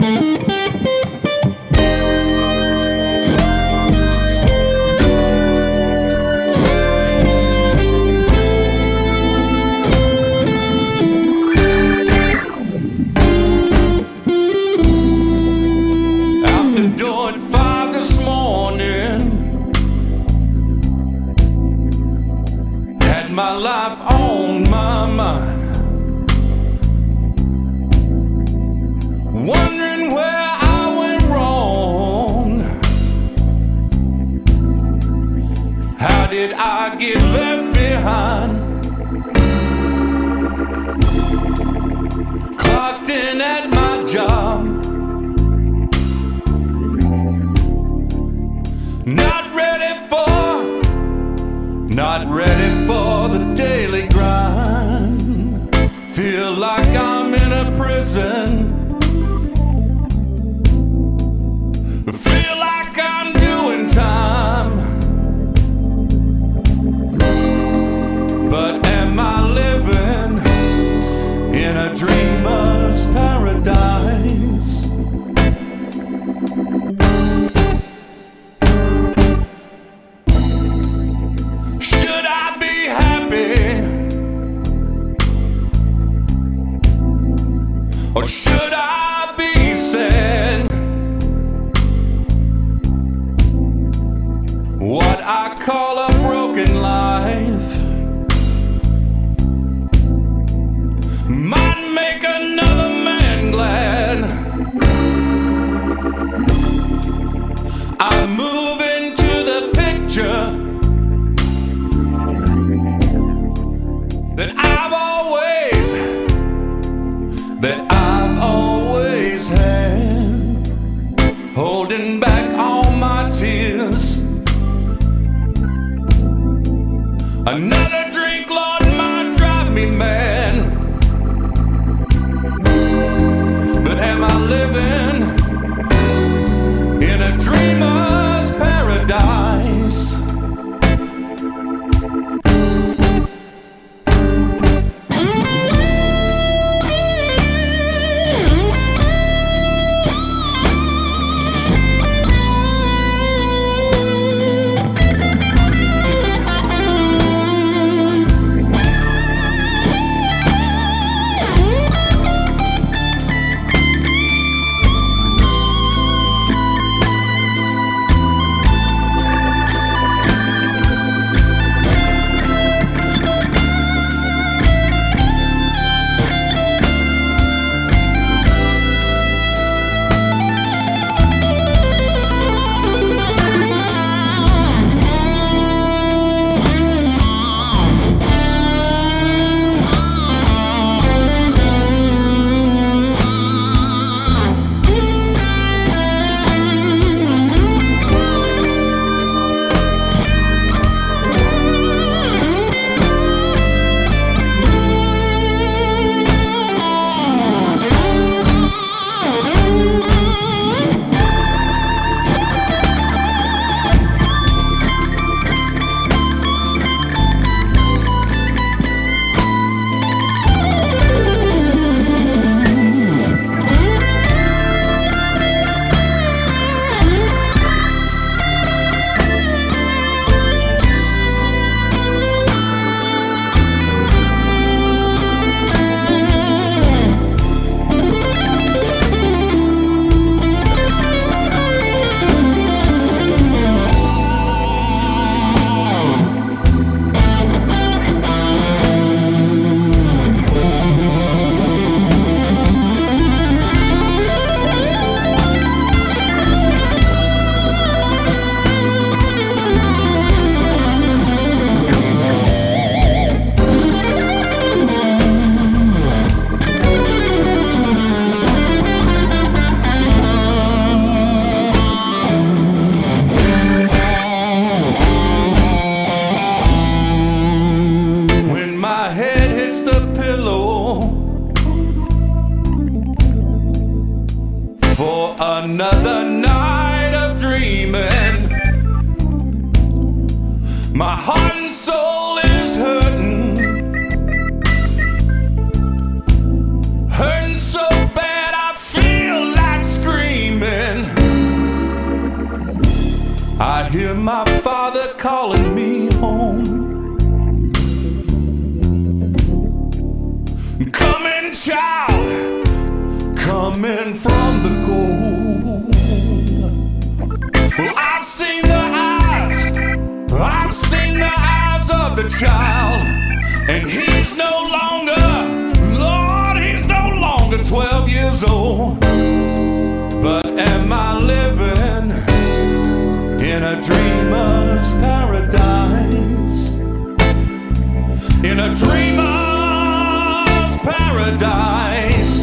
My life on my mind, wondering where I went wrong. How did I get left behind? Clocked in at my job, not ready for the daily grind. Feel like I'm in a prison. Feel like I'm doing time. But am I living in a dreamer's paradise? Should I be happy? Or should I be sad? What I call a broken life might make another man glad. I move into the picture that I've always had, holding back all my tears. Another drink, Lord, might drive me mad. But am I living in a dreamer's paradise? For another night of dreaming, my heart and soul is hurting, hurting so bad I feel like screaming. I hear my father calling me home. Coming, child, coming from the cold. Well, I've seen the eyes of the child, and he's no longer, Lord, he's no longer 12 years old. But am I living in a dreamer's paradise? In a dreamer's paradise.